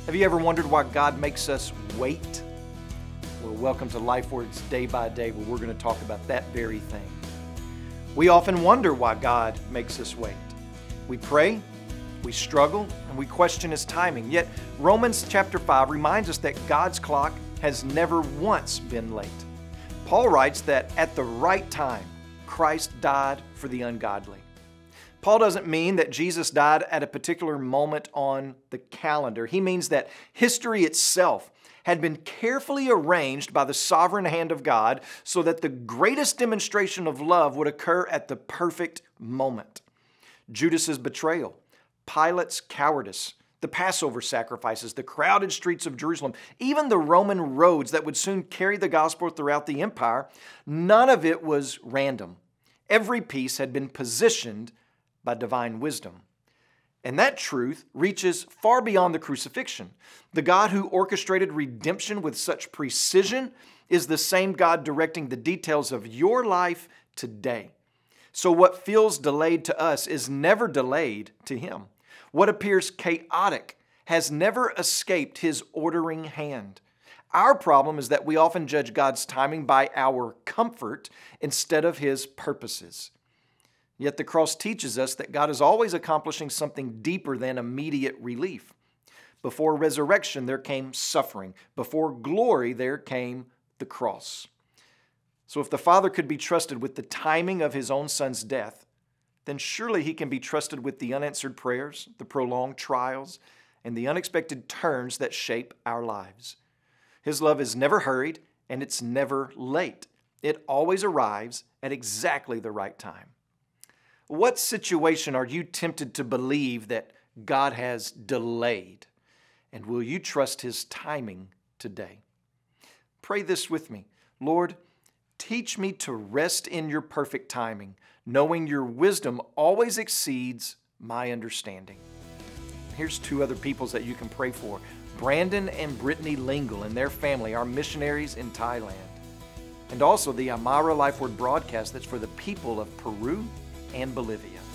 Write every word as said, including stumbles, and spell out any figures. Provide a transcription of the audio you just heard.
Have you ever wondered why God makes us wait? Well, welcome to Life Words Day by Day, where we're going to talk about that very thing. We often wonder why God makes us wait. We pray, we struggle, and we question His timing. Yet Romans chapter five reminds us that God's clock has never once been late. Paul writes that at the right time, Christ died for the ungodly. Paul doesn't mean that Jesus died at a particular moment on the calendar. He means that history itself had been carefully arranged by the sovereign hand of God so that the greatest demonstration of love would occur at the perfect moment. Judas's betrayal, Pilate's cowardice, the Passover sacrifices, the crowded streets of Jerusalem, even the Roman roads that would soon carry the gospel throughout the empire, none of it was random. Every piece had been positioned by divine wisdom. And that truth reaches far beyond the crucifixion. The God who orchestrated redemption with such precision is the same God directing the details of your life today. So what feels delayed to us is never delayed to Him. What appears chaotic has never escaped His ordering hand. Our problem is that we often judge God's timing by our comfort instead of His purposes. Yet the cross teaches us that God is always accomplishing something deeper than immediate relief. Before resurrection, there came suffering. Before glory, there came the cross. So if the Father could be trusted with the timing of His own Son's death, then surely He can be trusted with the unanswered prayers, the prolonged trials, and the unexpected turns that shape our lives. His love is never hurried, and it's never late. It always arrives at exactly the right time. What situation are you tempted to believe that God has delayed? And will you trust His timing today? Pray this with me. Lord, teach me to rest in your perfect timing, knowing your wisdom always exceeds my understanding. Here's two other peoples that you can pray for. Brandon and Brittany Lingle and their family are missionaries in Thailand. And also the Amara Life Word broadcast that's for the people of Peru and Bolivia.